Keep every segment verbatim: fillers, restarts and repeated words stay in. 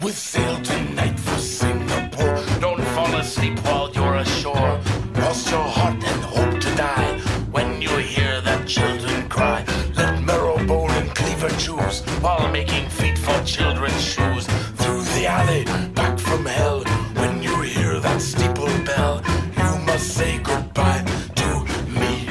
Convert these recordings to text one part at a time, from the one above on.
We sail tonight for Singapore. Don't fall asleep while you're ashore. Cross your heart and hope to die when you hear that children cry. Let marrowbone and cleaver choose while making feet for children's shoes. Through the alley, back from hell, when you hear that steeple bell, you must say goodbye to me.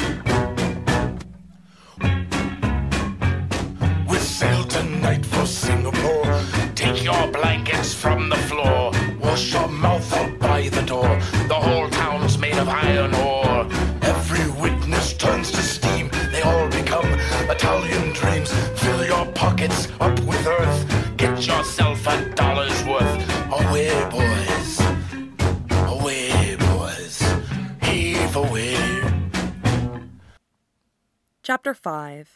We sail tonight for Singapore. Take your blankets from the floor. Wash your mouth out by the door. The whole town's made of iron ore. Every witness turns to steam. They all become Italian dreams. Fill your pockets up with earth. Get yourself a dollar's worth. Away, boys. Away, boys. Heave away. Chapter five.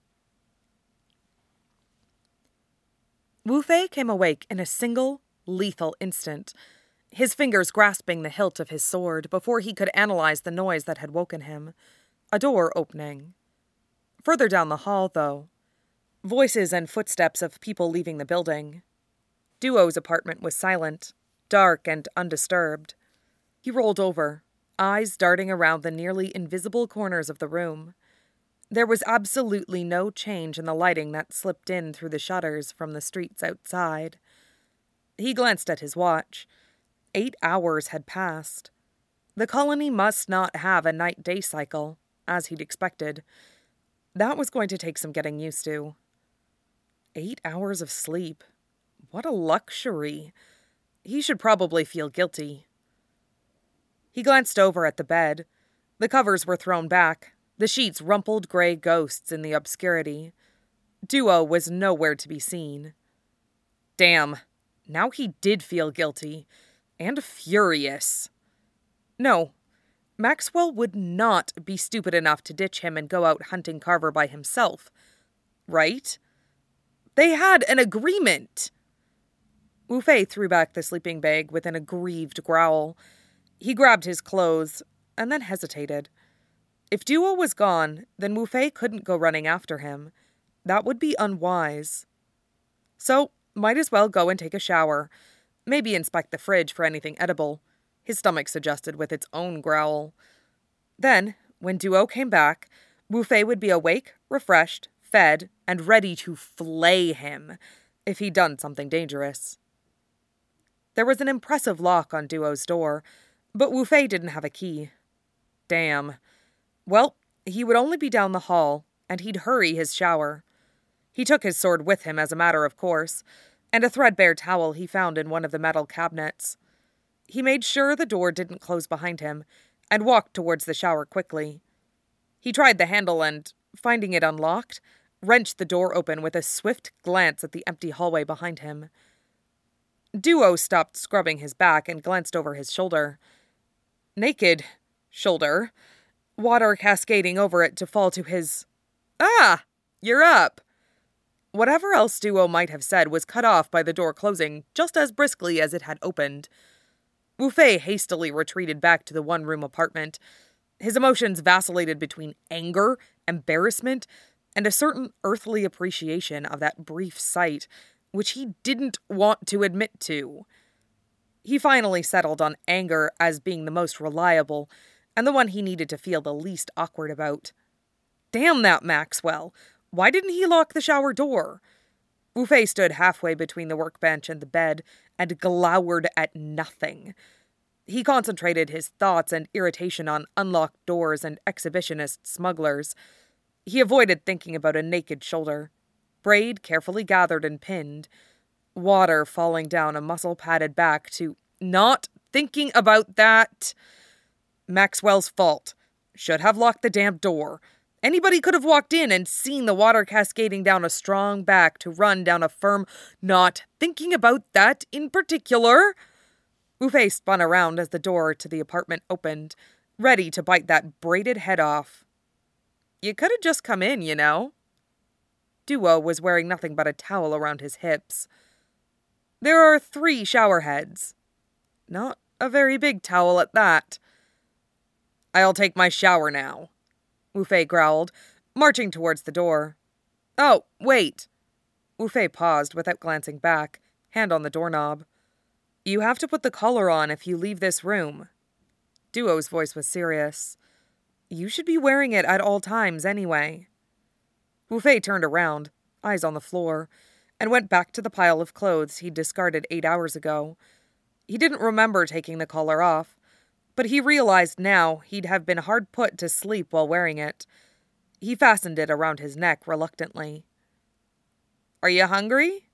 Wu Fei came awake in a single, lethal instant, his fingers grasping the hilt of his sword before he could analyze the noise that had woken him. A door opening. Further down the hall, though, voices and footsteps of people leaving the building. Duo's apartment was silent, dark and undisturbed. He rolled over, eyes darting around the nearly invisible corners of the room. There was absolutely no change in the lighting that slipped in through the shutters from the streets outside. He glanced at his watch. Eight hours had passed. The colony must not have a night-day cycle, as he'd expected. That was going to take some getting used to. Eight hours of sleep. What a luxury. He should probably feel guilty. He glanced over at the bed. The covers were thrown back, the sheets rumpled gray ghosts in the obscurity. Duo was nowhere to be seen. Damn, now he did feel guilty. And furious. No, Maxwell would not be stupid enough to ditch him and go out hunting Carver by himself. Right? They had an agreement. Wu Fei threw back the sleeping bag with an aggrieved growl. He grabbed his clothes, and then hesitated. If Duo was gone, then Wu Fei couldn't go running after him. That would be unwise. So, might as well go and take a shower. Maybe inspect the fridge for anything edible, his stomach suggested with its own growl. Then, when Duo came back, Wu Fei would be awake, refreshed, fed, and ready to flay him if he'd done something dangerous. There was an impressive lock on Duo's door, but Wu Fei didn't have a key. Damn. Well, he would only be down the hall, and he'd hurry his shower. He took his sword with him as a matter of course, and a threadbare towel he found in one of the metal cabinets. He made sure the door didn't close behind him, and walked towards the shower quickly. He tried the handle and, finding it unlocked, wrenched the door open with a swift glance at the empty hallway behind him. Duo stopped scrubbing his back and glanced over his shoulder. Naked shoulder, water cascading over it to fall to his... Ah! You're up! Whatever else Duo might have said was cut off by the door closing just as briskly as it had opened. Wu Fei hastily retreated back to the one-room apartment. His emotions vacillated between anger, embarrassment, and a certain earthly appreciation of that brief sight, which he didn't want to admit to. He finally settled on anger as being the most reliable, and the one he needed to feel the least awkward about. Damn that Maxwell! Why didn't he lock the shower door? Wu Fei stood halfway between the workbench and the bed and glowered at nothing. He concentrated his thoughts and irritation on unlocked doors and exhibitionist smugglers. He avoided thinking about a naked shoulder, braid carefully gathered and pinned, water falling down a muscle-padded back to not thinking about that. Maxwell's fault. Should have locked the damn door. Anybody could have walked in and seen the water cascading down a strong back to run down a firm, not thinking about that in particular. Wu Fei spun around as the door to the apartment opened, ready to bite that braided head off. You could have just come in, you know. Duo was wearing nothing but a towel around his hips. There are three shower heads. Not a very big towel at that. I'll take my shower now, Wu Fei growled, marching towards the door. Oh, wait. Wu Fei paused without glancing back, hand on the doorknob. "You have to put the collar on if you leave this room." Duo's voice was serious. "You should be wearing it at all times anyway." Wu Fei turned around, eyes on the floor, and went back to the pile of clothes he'd discarded eight hours ago. He didn't remember taking the collar off, but he realized now he'd have been hard put to sleep while wearing it. He fastened it around his neck reluctantly. "Are you hungry?"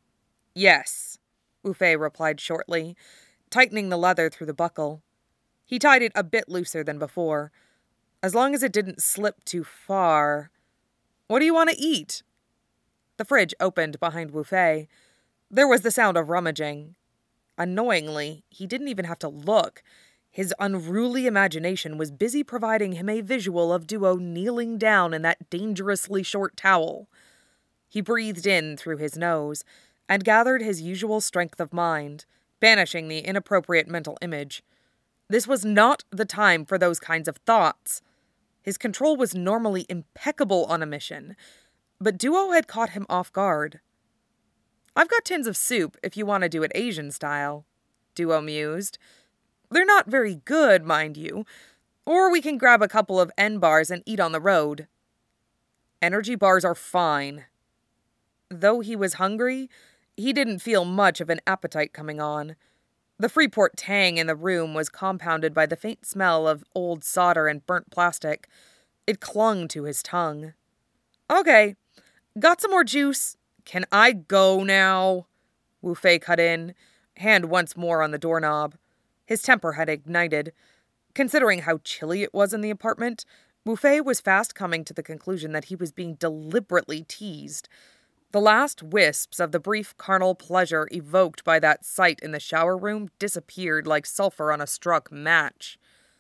"Yes," Wu Fei replied shortly, tightening the leather through the buckle. He tied it a bit looser than before, as long as it didn't slip too far. "What do you want to eat?" The fridge opened behind Wu Fei. There was the sound of rummaging. Annoyingly, he didn't even have to look. His unruly imagination was busy providing him a visual of Duo kneeling down in that dangerously short towel. He breathed in through his nose and gathered his usual strength of mind, banishing the inappropriate mental image. This was not the time for those kinds of thoughts. His control was normally impeccable on a mission, but Duo had caught him off guard. "I've got tins of soup if you want to do it Asian style," Duo mused. "They're not very good, mind you. Or we can grab a couple of N-bars and eat on the road." "Energy bars are fine." Though he was hungry, he didn't feel much of an appetite coming on. The Freeport tang in the room was compounded by the faint smell of old solder and burnt plastic. It clung to his tongue. "Okay, got some more juice? Can I go now?" Wu Fei cut in, hand once more on the doorknob. His temper had ignited. Considering how chilly it was in the apartment, Wu Fei was fast coming to the conclusion that he was being deliberately teased. The last wisps of the brief carnal pleasure evoked by that sight in the shower room disappeared like sulfur on a struck match.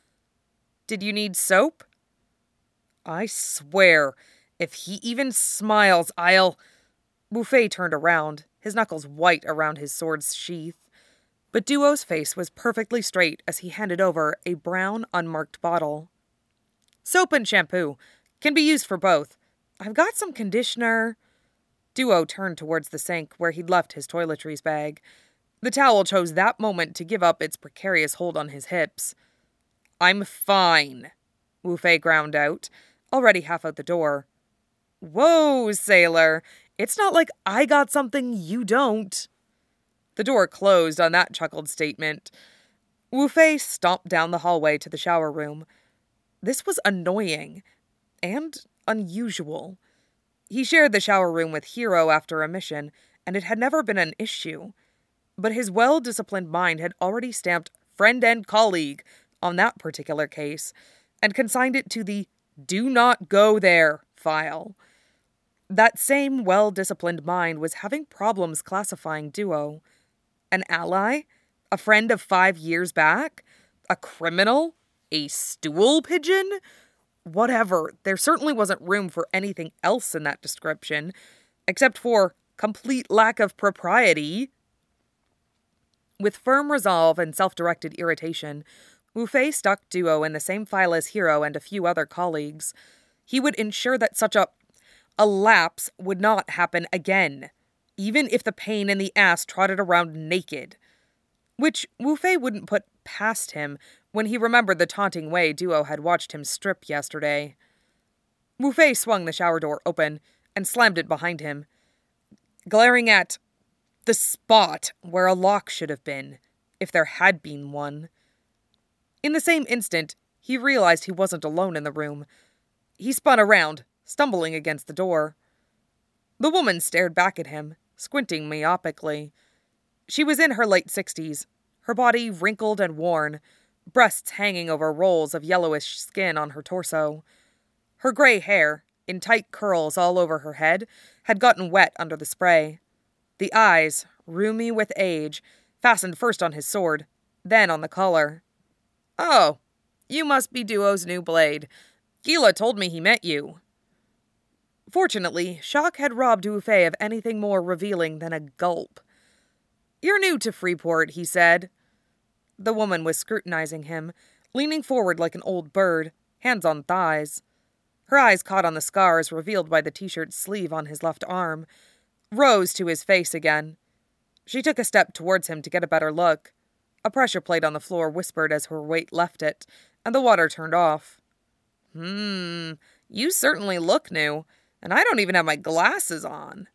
"Did you need soap?" "I swear, if he even smiles, I'll—" Wu Fei turned around, his knuckles white around his sword's sheath. But Duo's face was perfectly straight as he handed over a brown, unmarked bottle. "Soap and shampoo. Can be used for both. I've got some conditioner." Duo turned towards the sink where he'd left his toiletries bag. The towel chose that moment to give up its precarious hold on his hips. "I'm fine," Wu Fei ground out, already half out the door. "Whoa, sailor. It's not like I got something you don't." The door closed on that chuckled statement. Wu Fei stomped down the hallway to the shower room. This was annoying and unusual. He shared the shower room with Hiro after a mission, and it had never been an issue. But his well-disciplined mind had already stamped friend and colleague on that particular case, and consigned it to the "do not go there" file. That same well-disciplined mind was having problems classifying Duo. An ally? A friend of five years back? A criminal? A stool pigeon? Whatever, there certainly wasn't room for anything else in that description, except for complete lack of propriety. With firm resolve and self-directed irritation, Wu Fei stuck Duo in the same file as Hiro and a few other colleagues. He would ensure that such a, a lapse would not happen again, even if the pain in the ass trotted around naked. Which Wu Fei wouldn't put past him when he remembered the taunting way Duo had watched him strip yesterday. Wu Fei swung the shower door open and slammed it behind him, glaring at the spot where a lock should have been, if there had been one. In the same instant, he realized he wasn't alone in the room. He spun around, stumbling against the door. The woman stared back at him, squinting myopically. She was in her late sixties, her body wrinkled and worn, breasts hanging over rolls of yellowish skin on her torso. Her gray hair, in tight curls all over her head, had gotten wet under the spray. The eyes, rheumy with age, fastened first on his sword, then on the collar. "Oh, you must be Duo's new blade. Gila told me he met you." Fortunately, shock had robbed Wu Fei of anything more revealing than a gulp. "You're new to Freeport," he said. The woman was scrutinizing him, leaning forward like an old bird, hands on thighs. Her eyes caught on the scars revealed by the t-shirt's sleeve on his left arm, rose to his face again. She took a step towards him to get a better look. A pressure plate on the floor whispered as her weight left it, and the water turned off. Hmm, you certainly look new, and I don't even have my glasses on.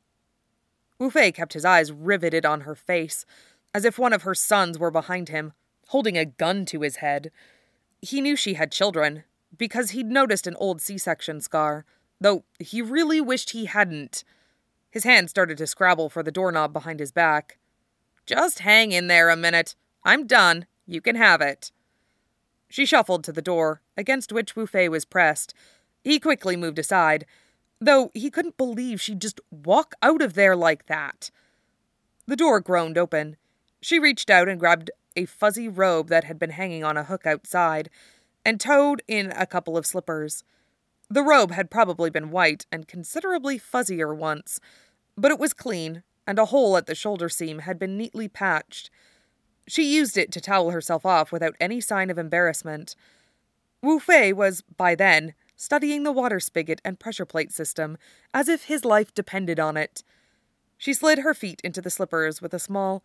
Wu Fei kept his eyes riveted on her face, as if one of her sons were behind him, holding a gun to his head. He knew she had children, because he'd noticed an old C-section scar, though he really wished he hadn't. His hand started to scrabble for the doorknob behind his back. Just hang in there a minute. I'm done. You can have it. She shuffled to the door, against which Wu Fei was pressed. He quickly moved aside, though he couldn't believe she'd just walk out of there like that. The door groaned open. She reached out and grabbed a fuzzy robe that had been hanging on a hook outside, and towed in a couple of slippers. The robe had probably been white and considerably fuzzier once, but it was clean, and a hole at the shoulder seam had been neatly patched. She used it to towel herself off without any sign of embarrassment. Wu Fei was, by then, studying the water spigot and pressure plate system, as if his life depended on it. She slid her feet into the slippers with a small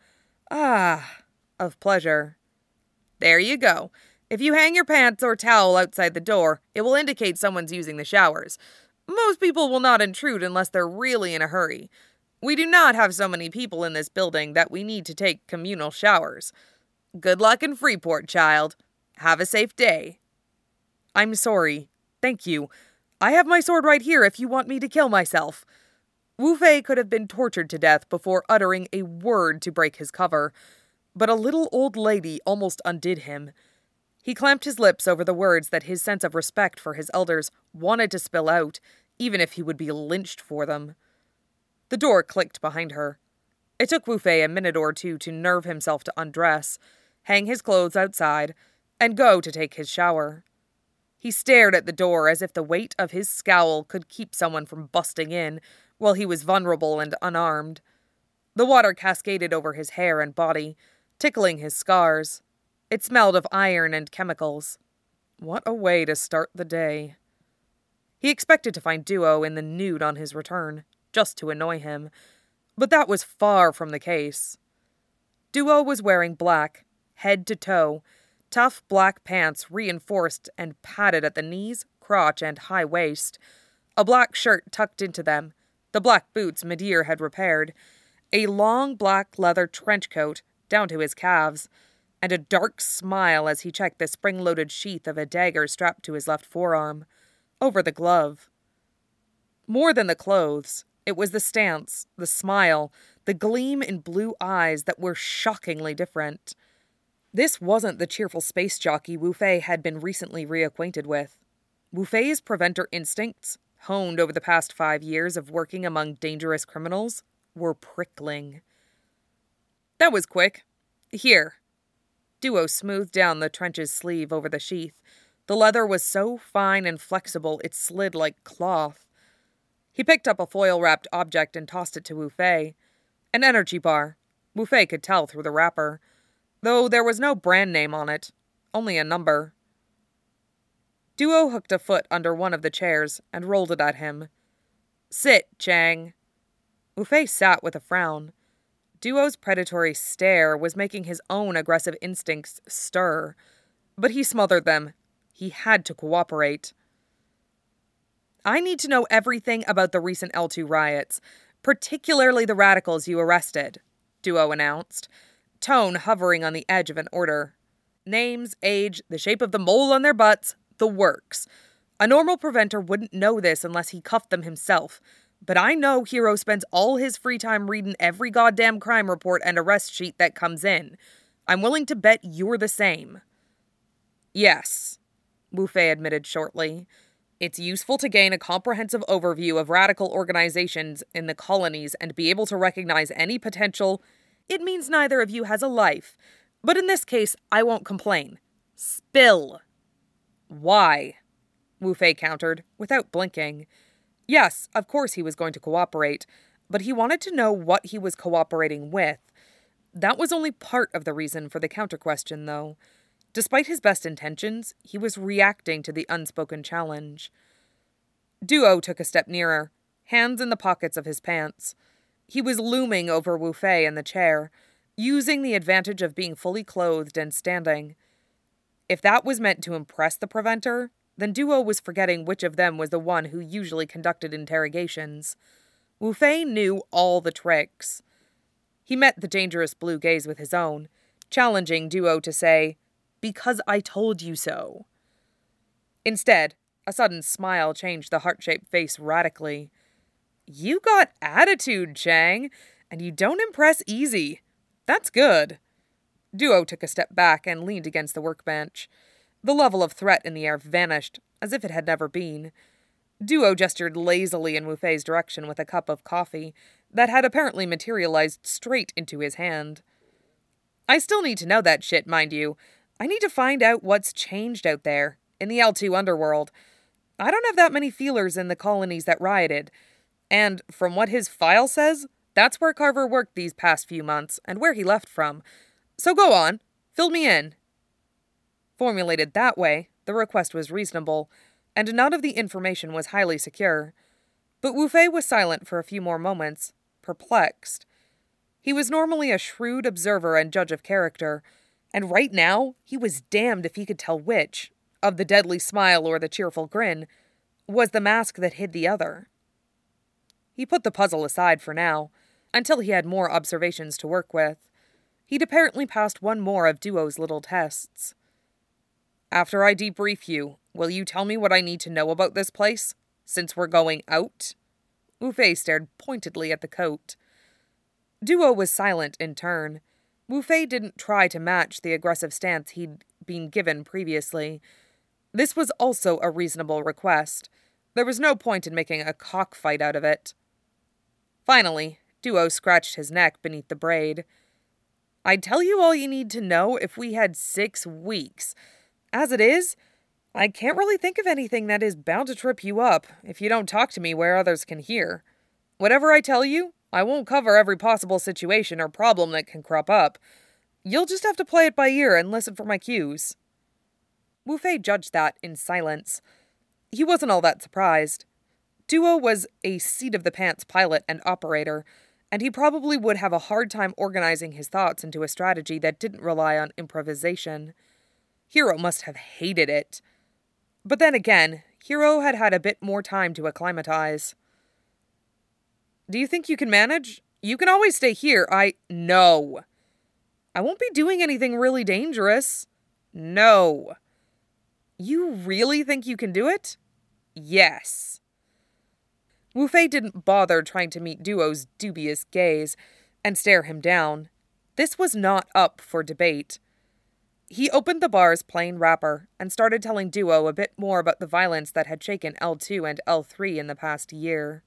ah of pleasure. There you go. If you hang your pants or towel outside the door, it will indicate someone's using the showers. Most people will not intrude unless they're really in a hurry. We do not have so many people in this building that we need to take communal showers. Good luck in Freeport, child. Have a safe day. I'm sorry. Thank you. I have my sword right here if you want me to kill myself. Wu Fei could have been tortured to death before uttering a word to break his cover, but a little old lady almost undid him. He clamped his lips over the words that his sense of respect for his elders wanted to spill out, even if he would be lynched for them. The door clicked behind her. It took Wu Fei a minute or two to nerve himself to undress, hang his clothes outside, and go to take his shower. He stared at the door as if the weight of his scowl could keep someone from busting in while he was vulnerable and unarmed. The water cascaded over his hair and body, tickling his scars. It smelled of iron and chemicals. What a way to start the day. He expected to find Duo in the nude on his return, just to annoy him, but that was far from the case. Duo was wearing black, head to toe, tough black pants reinforced and padded at the knees, crotch, and high waist, a black shirt tucked into them, the black boots Midir had repaired, a long black leather trench coat down to his calves, and a dark smile as he checked the spring-loaded sheath of a dagger strapped to his left forearm, over the glove. More than the clothes, it was the stance, the smile, the gleam in blue eyes that were shockingly different. This wasn't the cheerful space jockey Wu Fei had been recently reacquainted with. Wu Fei's preventer instincts, honed over the past five years of working among dangerous criminals, were prickling. That was quick. Here. Duo smoothed down the trench's sleeve over the sheath. The leather was so fine and flexible it slid like cloth. He picked up a foil-wrapped object and tossed it to Wu Fei. An energy bar. Wu Fei could tell through the wrapper, though there was no brand name on it, only a number. Duo hooked a foot under one of the chairs and rolled it at him. Sit, Chang. Wu Fei sat with a frown. Duo's predatory stare was making his own aggressive instincts stir, but he smothered them. He had to cooperate. I need to know everything about the recent L two riots, particularly the radicals you arrested, Duo announced, tone hovering on the edge of an order. Names, age, the shape of the mole on their butts, the works. A normal preventer wouldn't know this unless he cuffed them himself, but I know Hero spends all his free time reading every goddamn crime report and arrest sheet that comes in. I'm willing to bet you're the same. Yes, Wu Fei admitted shortly. It's useful to gain a comprehensive overview of radical organizations in the colonies and be able to recognize any potential. It means neither of you has a life, but in this case, I won't complain. Spill. Why? Wu Fei countered, without blinking. Yes, of course he was going to cooperate, but he wanted to know what he was cooperating with. That was only part of the reason for the counter-question, though. Despite his best intentions, he was reacting to the unspoken challenge. Duo took a step nearer, hands in the pockets of his pants. He was looming over Wu Fei in the chair, using the advantage of being fully clothed and standing. If that was meant to impress the Preventer, then Duo was forgetting which of them was the one who usually conducted interrogations. Wu Fei knew all the tricks. He met the dangerous blue gaze with his own, challenging Duo to say, "Because I told you so." Instead, a sudden smile changed the heart-shaped face radically. "You got attitude, Chang, and you don't impress easy. That's good." Duo took a step back and leaned against the workbench. The level of threat in the air vanished, as if it had never been. Duo gestured lazily in Wu Fei's direction with a cup of coffee that had apparently materialized straight into his hand. "I still need to know that shit, mind you. I need to find out what's changed out there, in the L two underworld. I don't have that many feelers in the colonies that rioted. And from what his file says, that's where Carver worked these past few months, and where he left from. So go on, fill me in." Formulated that way, the request was reasonable, and none of the information was highly secure. But Wu Fei was silent for a few more moments, perplexed. He was normally a shrewd observer and judge of character, and right now he was damned if he could tell which, of the deadly smile or the cheerful grin, was the mask that hid the other. He put the puzzle aside for now, until he had more observations to work with. He'd apparently passed one more of Duo's little tests. "After I debrief you, will you tell me what I need to know about this place, since we're going out?" Wu Fei stared pointedly at the coat. Duo was silent in turn. Wu Fei didn't try to match the aggressive stance he'd been given previously. This was also a reasonable request. There was no point in making a cockfight out of it. Finally, Duo scratched his neck beneath the braid. "I'd tell you all you need to know if we had six weeks. As it is, I can't really think of anything that is bound to trip you up if you don't talk to me where others can hear. Whatever I tell you, I won't cover every possible situation or problem that can crop up. You'll just have to play it by ear and listen for my cues." Wu Fei judged that in silence. He wasn't all that surprised. Duo was a seat-of-the-pants pilot and operator, and he probably would have a hard time organizing his thoughts into a strategy that didn't rely on improvisation. Hiro must have hated it. But then again, Hiro had had a bit more time to acclimatize. "Do you think you can manage? You can always stay here. I... No. I won't be doing anything really dangerous. No. You really think you can do it? Yes." Wu Fei didn't bother trying to meet Duo's dubious gaze and stare him down. This was not up for debate. He opened the bar's plain wrapper and started telling Duo a bit more about the violence that had shaken L two and L three in the past year.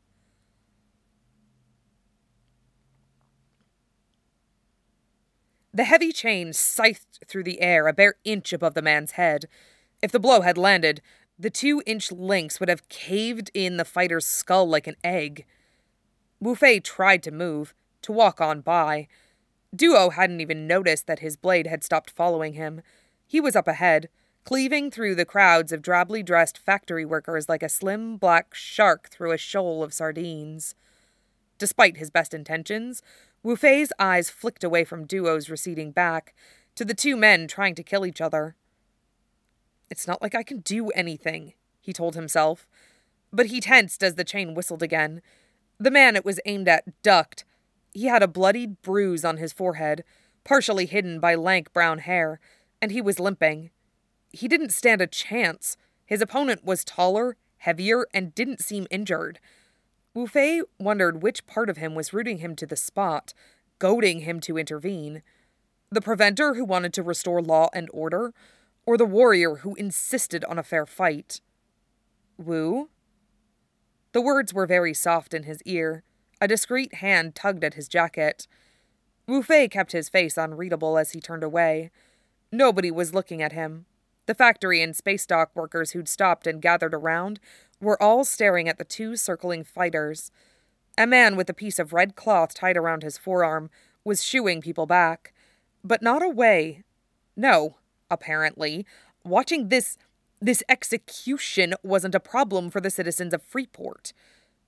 The heavy chain scythed through the air a bare inch above the man's head. If the blow had landed, the two-inch links would have caved in the fighter's skull like an egg. Wu Fei tried to move, to walk on by. Duo hadn't even noticed that his blade had stopped following him. He was up ahead, cleaving through the crowds of drably dressed factory workers like a slim black shark through a shoal of sardines. Despite his best intentions, Wu Fei's eyes flicked away from Duo's receding back, to the two men trying to kill each other. "It's not like I can do anything," he told himself. But he tensed as the chain whistled again. The man it was aimed at ducked. He had a bloodied bruise on his forehead, partially hidden by lank brown hair, and he was limping. He didn't stand a chance. His opponent was taller, heavier, and didn't seem injured. Wu Fei wondered which part of him was rooting him to the spot, goading him to intervene. The preventer who wanted to restore law and order, or the warrior who insisted on a fair fight. Wu? The words were very soft in his ear. A discreet hand tugged at his jacket. Wu Fei kept his face unreadable as he turned away. Nobody was looking at him. The factory and space dock workers who'd stopped and gathered around were all staring at the two circling fighters. A man with a piece of red cloth tied around his forearm was shooing people back, but not away. No, apparently, watching this, this execution wasn't a problem for the citizens of Freeport.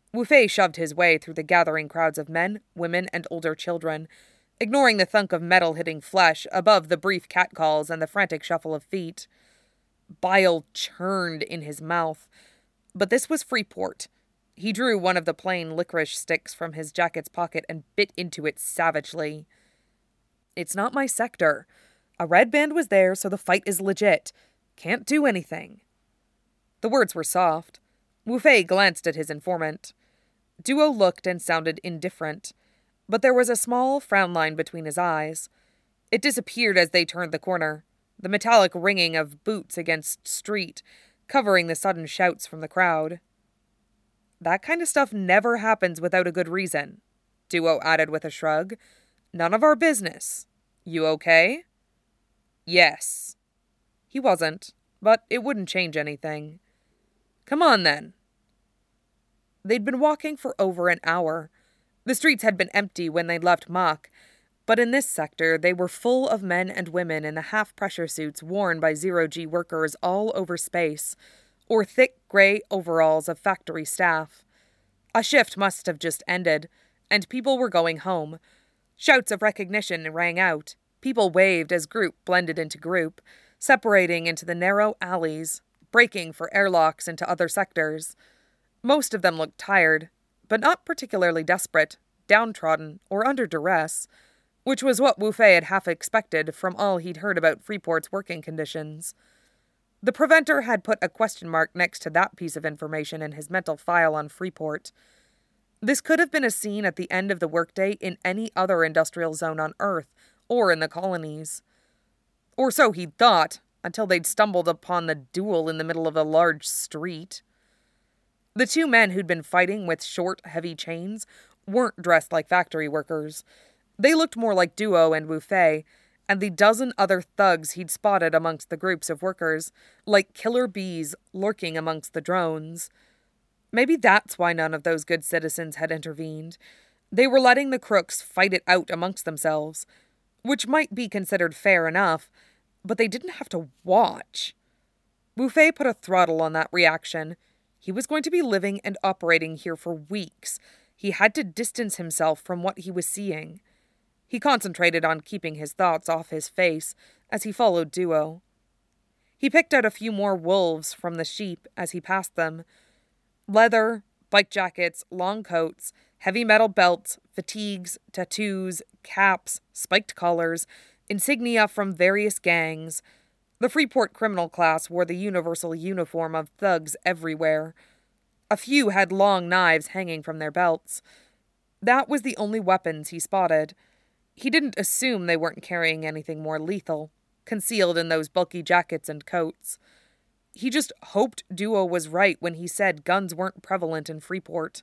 Wu Fei shoved his way through the gathering crowds of men, women, and older children, ignoring the thunk of metal hitting flesh above the brief catcalls and the frantic shuffle of feet. Bile churned in his mouth. But this was Freeport. He drew one of the plain licorice sticks from his jacket's pocket and bit into it savagely. It's not my sector. A red band was there, so the fight is legit. Can't do anything. The words were soft. Wu Fei glanced at his informant. Duo looked and sounded indifferent, but there was a small frown line between his eyes. It disappeared as they turned the corner, the metallic ringing of boots against street, covering the sudden shouts from the crowd. That kind of stuff never happens without a good reason, Duo added with a shrug. None of our business. You okay? Yes. He wasn't, but it wouldn't change anything. Come on, then. They'd been walking for over an hour. The streets had been empty when they'd left Mach, but in this sector they were full of men and women in the half-pressure suits worn by zero-G workers all over space, or thick gray overalls of factory staff. A shift must have just ended, and people were going home. Shouts of recognition rang out. People waved as group blended into group, separating into the narrow alleys, breaking for airlocks into other sectors. Most of them looked tired, but not particularly desperate, downtrodden, or under duress, which was what Wu Fei had half expected from all he'd heard about Freeport's working conditions. The preventer had put a question mark next to that piece of information in his mental file on Freeport. This could have been a scene at the end of the workday in any other industrial zone on Earth, or in the colonies. Or so he'd thought, until they'd stumbled upon the duel in the middle of a large street. The two men who'd been fighting with short, heavy chains weren't dressed like factory workers. They looked more like Duo and Wu Fei, and the dozen other thugs he'd spotted amongst the groups of workers, like killer bees lurking amongst the drones. Maybe that's why none of those good citizens had intervened. They were letting the crooks fight it out amongst themselves, which might be considered fair enough, but they didn't have to watch. Wu Fei put a throttle on that reaction. He was going to be living and operating here for weeks. He had to distance himself from what he was seeing. He concentrated on keeping his thoughts off his face as he followed Duo. He picked out a few more wolves from the sheep as he passed them. Leather, bike jackets, long coats, heavy metal belts, fatigues, tattoos, caps, spiked collars, insignia from various gangs. The Freeport criminal class wore the universal uniform of thugs everywhere. A few had long knives hanging from their belts. That was the only weapons he spotted. He didn't assume they weren't carrying anything more lethal, concealed in those bulky jackets and coats. He just hoped Duo was right when he said guns weren't prevalent in Freeport.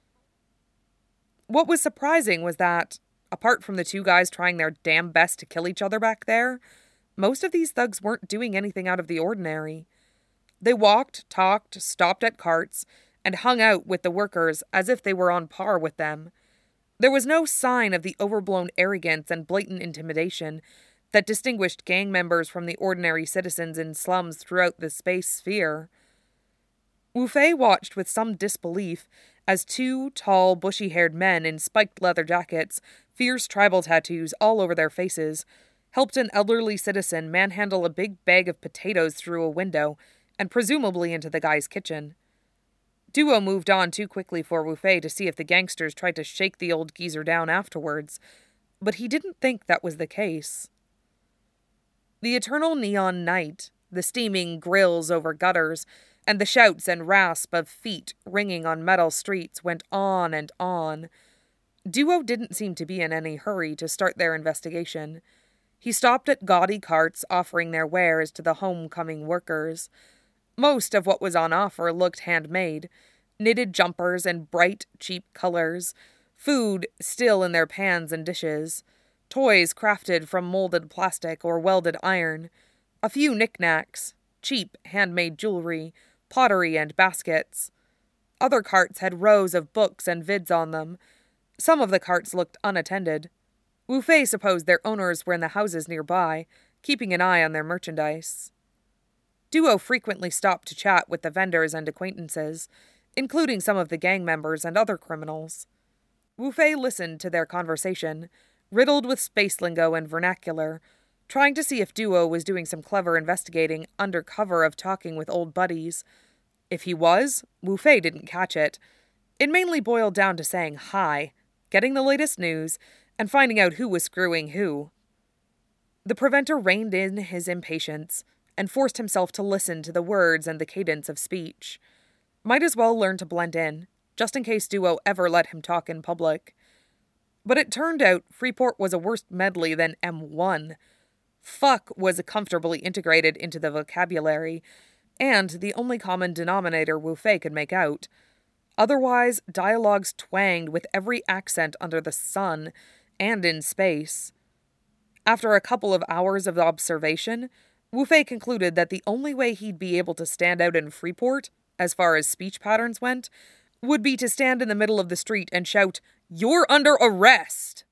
What was surprising was that, apart from the two guys trying their damn best to kill each other back there, most of these thugs weren't doing anything out of the ordinary. They walked, talked, stopped at carts, and hung out with the workers as if they were on par with them. There was no sign of the overblown arrogance and blatant intimidation that distinguished gang members from the ordinary citizens in slums throughout the space sphere. Wu Fei watched with some disbelief as two tall, bushy-haired men in spiked leather jackets, fierce tribal tattoos all over their faces, helped an elderly citizen manhandle a big bag of potatoes through a window and presumably into the guy's kitchen. Duo moved on too quickly for Wu Fei to see if the gangsters tried to shake the old geezer down afterwards, but he didn't think that was the case. The eternal neon night, the steaming grills over gutters, and the shouts and rasp of feet ringing on metal streets went on and on. Duo didn't seem to be in any hurry to start their investigation. He stopped at gaudy carts offering their wares to the homecoming workers. Most of what was on offer looked handmade, knitted jumpers and bright, cheap colors, food still in their pans and dishes, toys crafted from molded plastic or welded iron, a few knickknacks, cheap handmade jewelry, pottery and baskets. Other carts had rows of books and vids on them. Some of the carts looked unattended. Wu Fei supposed their owners were in the houses nearby, keeping an eye on their merchandise. Duo frequently stopped to chat with the vendors and acquaintances. including some of the gang members and other criminals. Wu Fei listened to their conversation, riddled with space lingo and vernacular, trying to see if Duo was doing some clever investigating under cover of talking with old buddies. If he was, Wu Fei didn't catch it. It mainly boiled down to saying hi, getting the latest news, and finding out who was screwing who. The preventer reined in his impatience and forced himself to listen to the words and the cadence of speech. Might as well learn to blend in, just in case Duo ever let him talk in public. But it turned out Freeport was a worse medley than M one. Fuck was comfortably integrated into the vocabulary, and the only common denominator Wu Fei could make out. Otherwise, dialogues twanged with every accent under the sun and in space. After a couple of hours of observation, Wu Fei concluded that the only way he'd be able to stand out in Freeport, as far as speech patterns went, would be to stand in the middle of the street and shout, "You're under arrest!"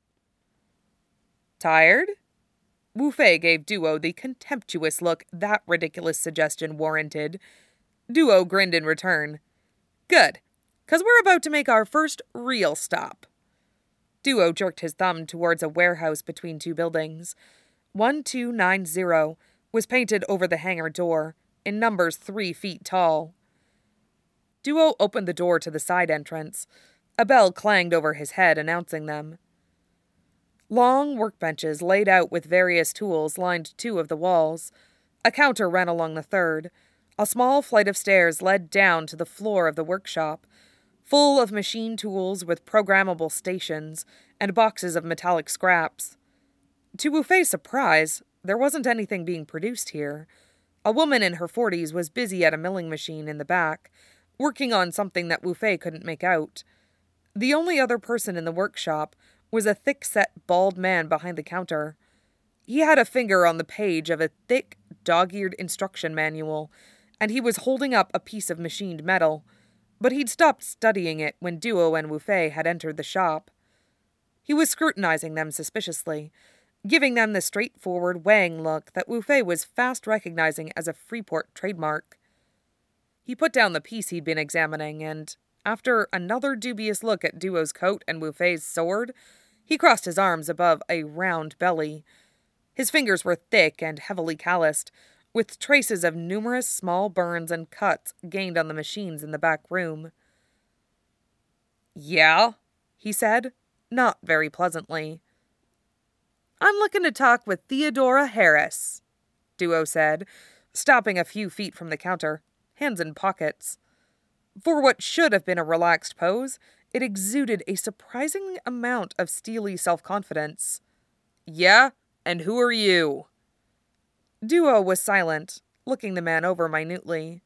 Tired? Wu Fei gave Duo the contemptuous look that ridiculous suggestion warranted. Duo grinned in return. Good, 'cause we're about to make our first real stop. Duo jerked his thumb towards a warehouse between two buildings. one two nine zero was painted over the hangar door, in numbers three feet tall. Duo opened the door to the side entrance. A bell clanged over his head, announcing them. Long workbenches laid out with various tools lined two of the walls. A counter ran along the third. A small flight of stairs led down to the floor of the workshop, full of machine tools with programmable stations and boxes of metallic scraps. To Wu Fei's surprise, there wasn't anything being produced here. A woman in her forties was busy at a milling machine in the back, working on something that Wu Fei couldn't make out. The only other person in the workshop was a thick-set, bald man behind the counter. He had a finger on the page of a thick, dog-eared instruction manual, and he was holding up a piece of machined metal, but he'd stopped studying it when Duo and Wu Fei had entered the shop. He was scrutinizing them suspiciously, giving them the straightforward, weighing look that Wu Fei was fast recognizing as a Freeport trademark. He put down the piece he'd been examining, and, after another dubious look at Duo's coat and Wu Fei's sword, he crossed his arms above a round belly. His fingers were thick and heavily calloused, with traces of numerous small burns and cuts gained on the machines in the back room. "Yeah?" he said, not very pleasantly. "I'm looking to talk with Theodora Harris," Duo said, stopping a few feet from the counter, hands in pockets. For what should have been a relaxed pose, it exuded a surprising amount of steely self-confidence. "Yeah? And who are you?" Duo was silent, looking the man over minutely.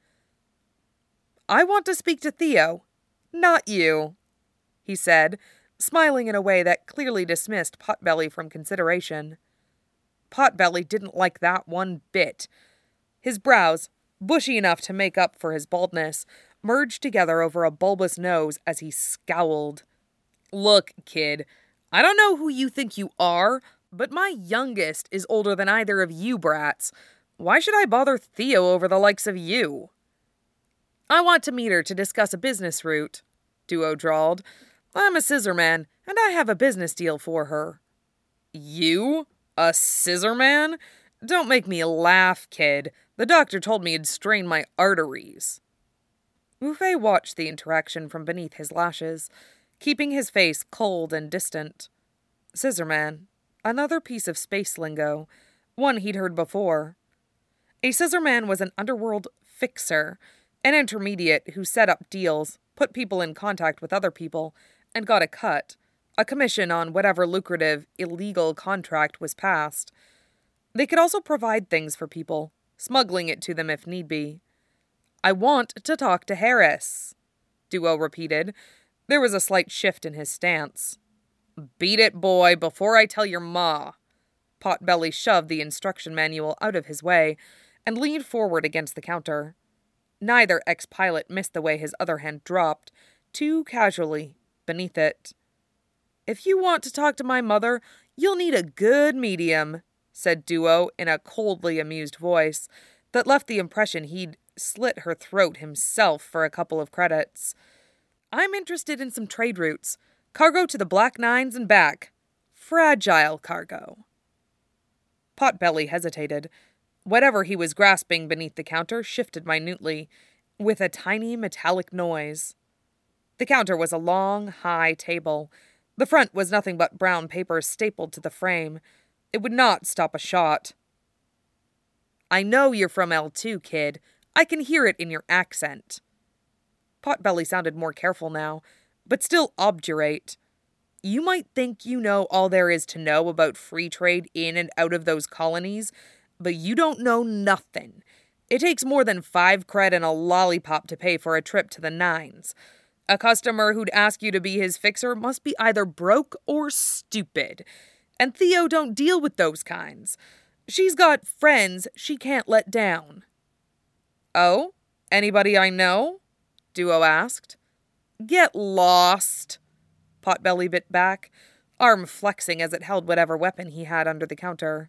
"I want to speak to Theo, not you," he said, smiling in a way that clearly dismissed Potbelly from consideration. Potbelly didn't like that one bit. His brows, bushy enough to make up for his baldness, merged together over a bulbous nose as he scowled. "Look, kid, I don't know who you think you are, but my youngest is older than either of you brats. Why should I bother Theo over the likes of you?" "I want to meet her to discuss a business route," Duo drawled. "I'm a scissor man, and I have a business deal for her." "You? A scissor man? Don't make me laugh, kid. The doctor told me it'd strain my arteries." Wu Fei watched the interaction from beneath his lashes, keeping his face cold and distant. Scissorman. Another piece of space lingo, one he'd heard before. A scissorman was an underworld fixer, an intermediate who set up deals, put people in contact with other people, and got a cut, a commission on whatever lucrative, illegal contract was passed. They could also provide things for people, smuggling it to them if need be. "I want to talk to Harris," Duo repeated. There was a slight shift in his stance. "Beat it, boy, before I tell your ma." Potbelly shoved the instruction manual out of his way and leaned forward against the counter. Neither ex-pilot missed the way his other hand dropped, too casually, beneath it. "If you want to talk to my mother, you'll need a good medium," said Duo in a coldly amused voice that left the impression he'd slit her throat himself for a couple of credits. I'm interested in some trade routes. Cargo to the Black Nines and back. Fragile cargo. Potbelly hesitated. Whatever he was grasping beneath the counter shifted minutely, with a tiny metallic noise. The counter was a long, high table. The front was nothing but brown paper stapled to the frame. It would not stop a shot. I know you're from L two, kid. I can hear it in your accent. Potbelly sounded more careful now, but still obdurate. You might think you know all there is to know about free trade in and out of those colonies, but you don't know nothing. It takes more than five cred and a lollipop to pay for a trip to the Nines. A customer who'd ask you to be his fixer must be either broke or stupid. And Theo don't deal with those kinds. She's got friends she can't let down. Oh? Anybody I know? Duo asked. Get lost. Potbelly bit back, arm flexing as it held whatever weapon he had under the counter.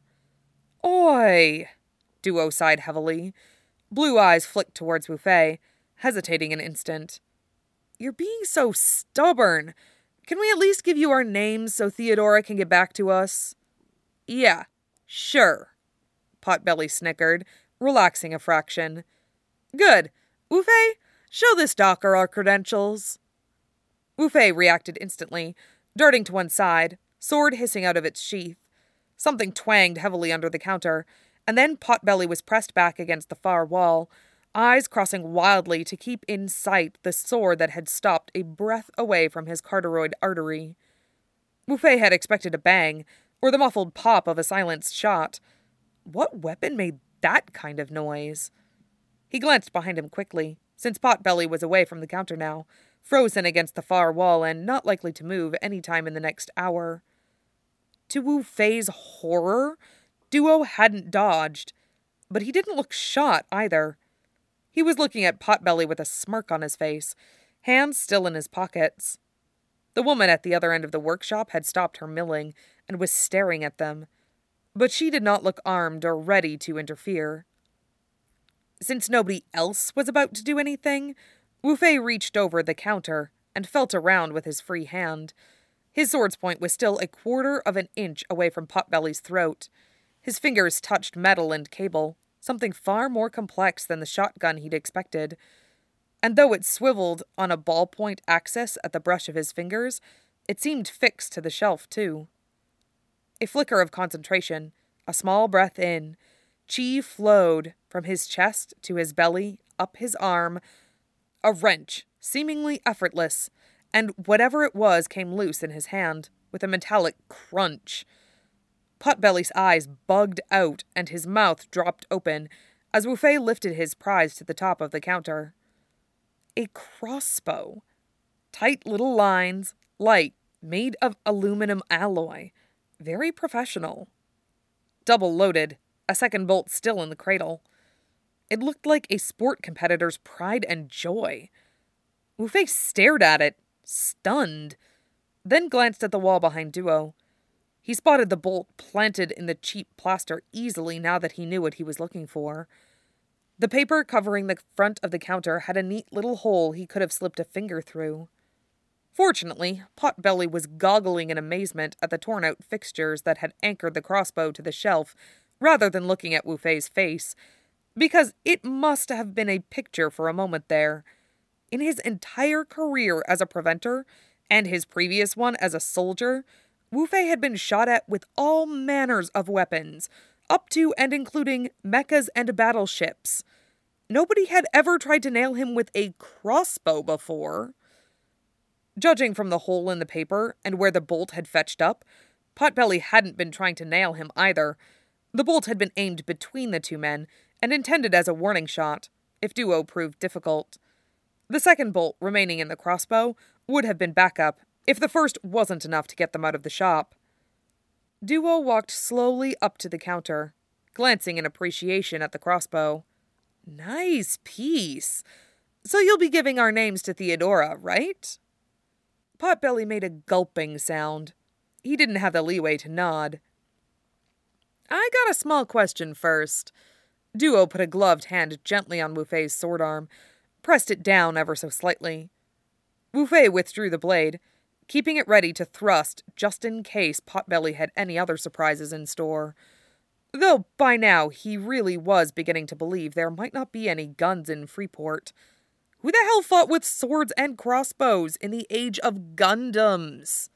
Oi! Duo sighed heavily. Blue eyes flicked towards Wu Fei, hesitating an instant. You're being so stubborn. Can we at least give you our names so Theodora can get back to us? Yeah, sure. Potbelly snickered, relaxing a fraction. Good. Wu Fei, show this docker our credentials. Wu Fei reacted instantly, darting to one side, sword hissing out of its sheath. Something twanged heavily under the counter, and then Potbelly was pressed back against the far wall, eyes crossing wildly to keep in sight the sword that had stopped a breath away from his carotid artery. Wu Fei had expected a bang, or the muffled pop of a silenced shot. What weapon made that kind of noise? He glanced behind him quickly, since Potbelly was away from the counter now, frozen against the far wall and not likely to move any time in the next hour. To Wu Fei's horror, Duo hadn't dodged, but he didn't look shot either. He was looking at Potbelly with a smirk on his face, hands still in his pockets. The woman at the other end of the workshop had stopped her milling and was staring at them, but she did not look armed or ready to interfere. Since nobody else was about to do anything, Wu Fei reached over the counter and felt around with his free hand. His sword's point was still a quarter of an inch away from Potbelly's throat. His fingers touched metal and cable, something far more complex than the shotgun he'd expected. And though it swiveled on a ballpoint axis at the brush of his fingers, it seemed fixed to the shelf, too. A flicker of concentration, a small breath in. Chi flowed from his chest to his belly, up his arm. A wrench, seemingly effortless, and whatever it was came loose in his hand, with a metallic crunch. Potbelly's eyes bugged out and his mouth dropped open as Wu Fei lifted his prize to the top of the counter. A crossbow. Tight little lines, light, made of aluminum alloy. Very professional. Double loaded, a second bolt still in the cradle. It looked like a sport competitor's pride and joy. Wu Fei stared at it, stunned, then glanced at the wall behind Duo. He spotted the bolt planted in the cheap plaster easily now that he knew what he was looking for. The paper covering the front of the counter had a neat little hole he could have slipped a finger through. Fortunately, Potbelly was goggling in amazement at the torn-out fixtures that had anchored the crossbow to the shelf, rather than looking at Wu Fei's face, because it must have been a picture for a moment there. In his entire career as a preventer, and his previous one as a soldier, Wu Fei had been shot at with all manners of weapons, up to and including mechas and battleships. Nobody had ever tried to nail him with a crossbow before. Judging from the hole in the paper and where the bolt had fetched up, Potbelly hadn't been trying to nail him either. The bolt had been aimed between the two men and intended as a warning shot, if Duo proved difficult. The second bolt remaining in the crossbow would have been backup if the first wasn't enough to get them out of the shop. Duo walked slowly up to the counter, glancing in appreciation at the crossbow. Nice piece. So you'll be giving our names to Theodora, right? Potbelly made a gulping sound. He didn't have the leeway to nod. I got a small question first. Duo put a gloved hand gently on Wu Fei's sword arm, pressed it down ever so slightly. Wu Fei withdrew the blade, keeping it ready to thrust just in case Potbelly had any other surprises in store. Though by now he really was beginning to believe there might not be any guns in Freeport. Who the hell fought with swords and crossbows in the age of Gundams?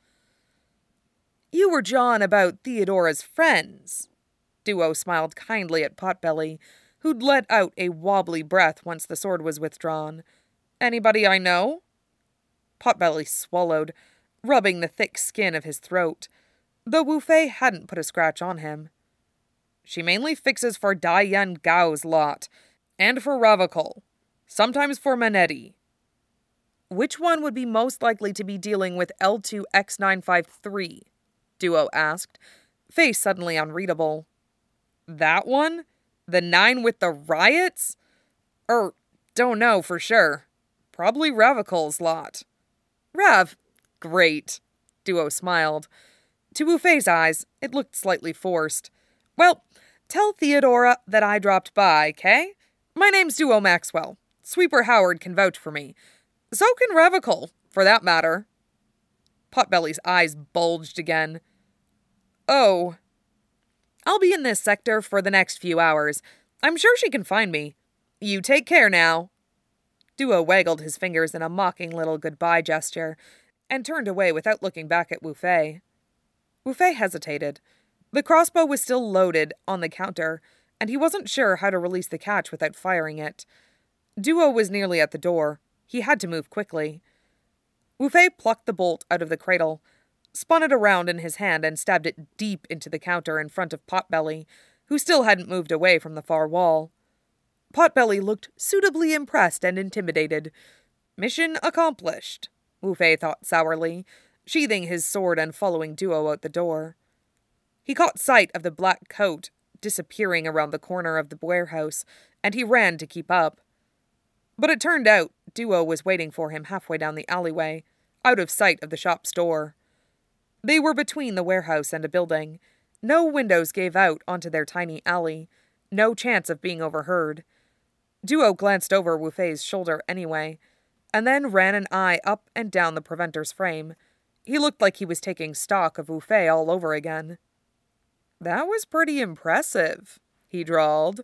You were jawing about Theodora's friends. Duo smiled kindly at Potbelly, who'd let out a wobbly breath once the sword was withdrawn. Anybody I know? Potbelly swallowed, rubbing the thick skin of his throat, though Wu Fei hadn't put a scratch on him. She mainly fixes for Dai Yan Gao's lot, and for Ravachol, sometimes for Manetti. Which one would be most likely to be dealing with L two X nine five three? Duo asked, face suddenly unreadable. That one? The nine with the riots? Er, don't know for sure. Probably Ravachol's lot. Rav, great. Duo smiled. To Wu Fei's eyes, it looked slightly forced. Well, tell Theodora that I dropped by, Kay? My name's Duo Maxwell. Sweeper Howard can vouch for me. So can Ravachol, for that matter. Potbelly's eyes bulged again. Oh. I'll be in this sector for the next few hours. I'm sure she can find me. You take care now. Duo waggled his fingers in a mocking little goodbye gesture, and turned away without looking back at Wu Fei. Wu Fei hesitated. The crossbow was still loaded on the counter, and he wasn't sure how to release the catch without firing it. Duo was nearly at the door. He had to move quickly. Wu Fei plucked the bolt out of the cradle, spun it around in his hand and stabbed it deep into the counter in front of Potbelly, who still hadn't moved away from the far wall. Potbelly looked suitably impressed and intimidated. Mission accomplished, Wu Fei thought sourly, sheathing his sword and following Duo out the door. He caught sight of the black coat disappearing around the corner of the warehouse, and he ran to keep up. But it turned out Duo was waiting for him halfway down the alleyway, out of sight of the shop's door. They were between the warehouse and a building. No windows gave out onto their tiny alley, no chance of being overheard. Duo glanced over Wu Fei's shoulder anyway, and then ran an eye up and down the preventor's frame. He looked like he was taking stock of Wu Fei all over again. That was pretty impressive, he drawled.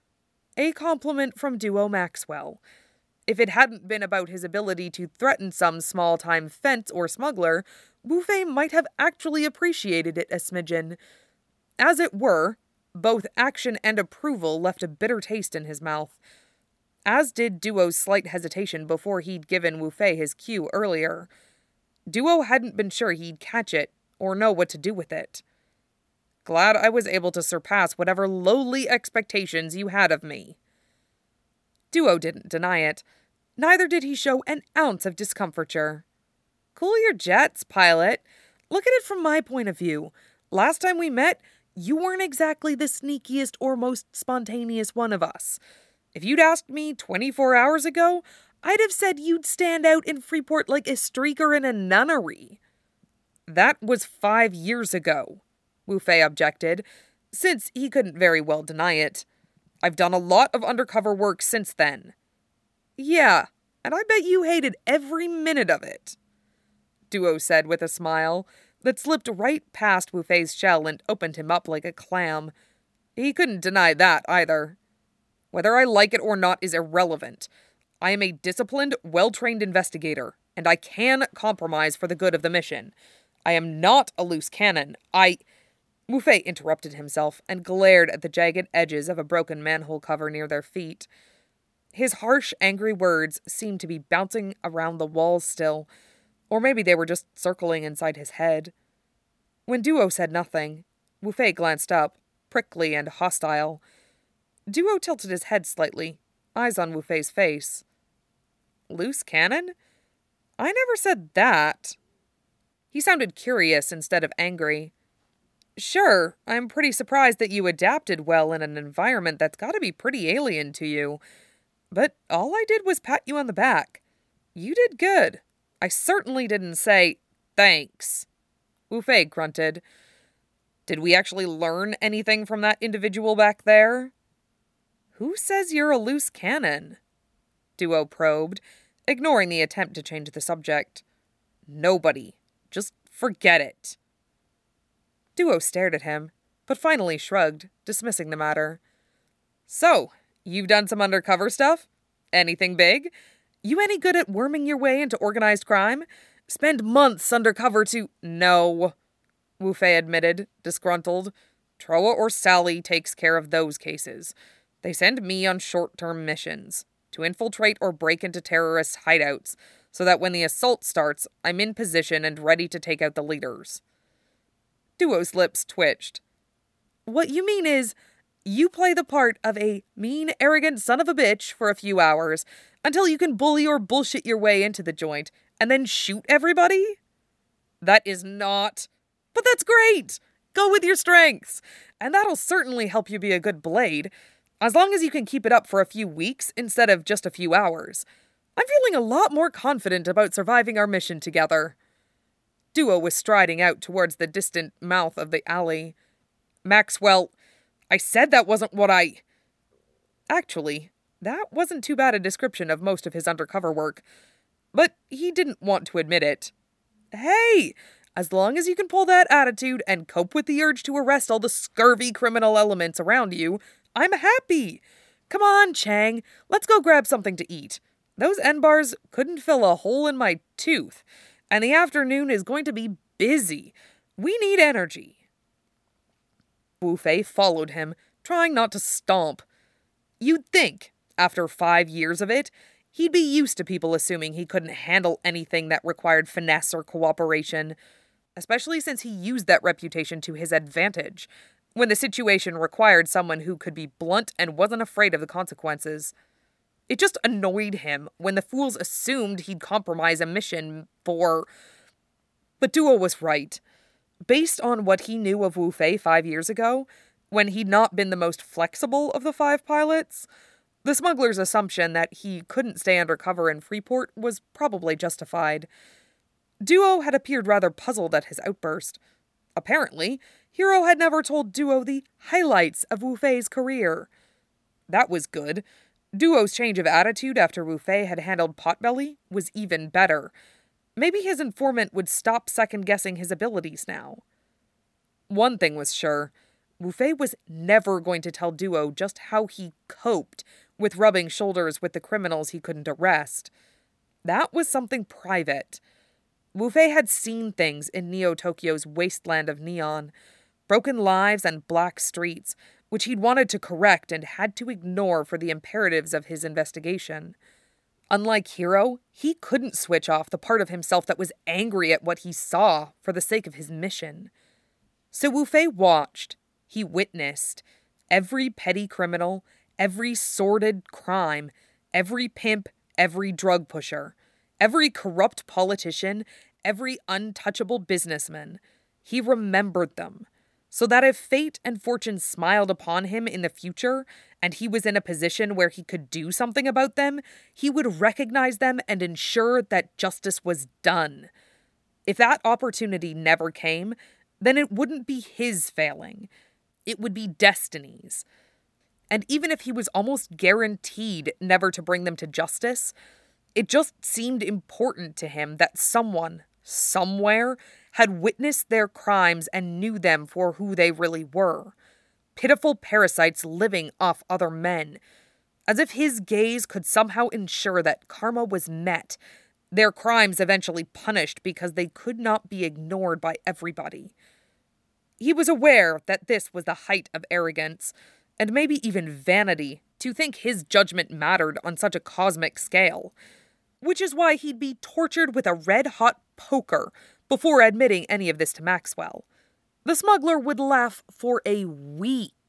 A compliment from Duo Maxwell. If it hadn't been about his ability to threaten some small-time fence or smuggler, Wu Fei might have actually appreciated it a smidgen. As it were, both action and approval left a bitter taste in his mouth, as did Duo's slight hesitation before he'd given Wu Fei his cue earlier. Duo hadn't been sure he'd catch it or know what to do with it. Glad I was able to surpass whatever lowly expectations you had of me. Duo didn't deny it. Neither did he show an ounce of discomfiture. Cool your jets, pilot. Look at it from my point of view. Last time we met, you weren't exactly the sneakiest or most spontaneous one of us. If you'd asked me twenty-four hours ago, I'd have said you'd stand out in Freeport like a streaker in a nunnery. That was five years ago, Wu Fei objected, since he couldn't very well deny it. I've done a lot of undercover work since then. Yeah, and I bet you hated every minute of it, Duo said with a smile that slipped right past Wu Fei's shell and opened him up like a clam. He couldn't deny that either. Whether I like it or not is irrelevant. I am a disciplined, well-trained investigator, and I can compromise for the good of the mission. I am not a loose cannon. I... Wu Fei interrupted himself and glared at the jagged edges of a broken manhole cover near their feet. His harsh, angry words seemed to be bouncing around the walls still, or maybe they were just circling inside his head. When Duo said nothing, Wu Fei glanced up, prickly and hostile. Duo tilted his head slightly, eyes on Wu Fei's face. Loose cannon? I never said that. He sounded curious instead of angry. Sure, I'm pretty surprised that you adapted well in an environment that's gotta be pretty alien to you. But all I did was pat you on the back. You did good. I certainly didn't say, thanks. Wu Fei grunted. Did we actually learn anything from that individual back there? Who says you're a loose cannon? Duo probed, ignoring the attempt to change the subject. Nobody. Just forget it. Duo stared at him, but finally shrugged, dismissing the matter. So, you've done some undercover stuff? Anything big? You any good at worming your way into organized crime? Spend months undercover to— No, Wu Fei admitted, disgruntled. Troa or Sally takes care of those cases. They send me on short-term missions, to infiltrate or break into terrorists' hideouts, so that when the assault starts, I'm in position and ready to take out the leaders. Duo's lips twitched. What you mean is, you play the part of a mean, arrogant son of a bitch for a few hours, until you can bully or bullshit your way into the joint, and then shoot everybody? That is not. But that's great! Go with your strengths! And that'll certainly help you be a good blade, as long as you can keep it up for a few weeks instead of just a few hours. I'm feeling a lot more confident about surviving our mission together. Duo was striding out towards the distant mouth of the alley. Maxwell, I said that wasn't what I... Actually, that wasn't too bad a description of most of his undercover work. But he didn't want to admit it. Hey, as long as you can pull that attitude and cope with the urge to arrest all the scurvy criminal elements around you, I'm happy. Come on, Chang, let's go grab something to eat. Those N-bars couldn't fill a hole in my tooth, and the afternoon is going to be busy. We need energy. Wu Fei followed him, trying not to stomp. You'd think, after five years of it, he'd be used to people assuming he couldn't handle anything that required finesse or cooperation, especially since he used that reputation to his advantage, when the situation required someone who could be blunt and wasn't afraid of the consequences. It just annoyed him when the fools assumed he'd compromise a mission for... But Duo was right. Based on what he knew of Wu Fei five years ago, when he'd not been the most flexible of the five pilots, the smuggler's assumption that he couldn't stay undercover in Freeport was probably justified. Duo had appeared rather puzzled at his outburst. Apparently, Hiro had never told Duo the highlights of Wu Fei's career. That was good. Duo's change of attitude after Wu Fei had handled Potbelly was even better. Maybe his informant would stop second-guessing his abilities now. One thing was sure. Wu Fei was never going to tell Duo just how he coped with rubbing shoulders with the criminals he couldn't arrest. That was something private. Wu Fei had seen things in Neo-Tokyo's wasteland of neon, broken lives and black streets, which he'd wanted to correct and had to ignore for the imperatives of his investigation. Unlike Hiro, he couldn't switch off the part of himself that was angry at what he saw for the sake of his mission. So Wu Fei watched. He witnessed. Every petty criminal, every sordid crime, every pimp, every drug pusher, every corrupt politician, every untouchable businessman. He remembered them, so that if fate and fortune smiled upon him in the future, and he was in a position where he could do something about them, he would recognize them and ensure that justice was done. If that opportunity never came, then it wouldn't be his failing. It would be destiny's. And even if he was almost guaranteed never to bring them to justice, it just seemed important to him that someone, somewhere, had witnessed their crimes and knew them for who they really were. Pitiful parasites living off other men. As if his gaze could somehow ensure that karma was met, their crimes eventually punished because they could not be ignored by everybody. He was aware that this was the height of arrogance, and maybe even vanity, to think his judgment mattered on such a cosmic scale. Which is why he'd be tortured with a red-hot poker before admitting any of this to Maxwell. The smuggler would laugh for a week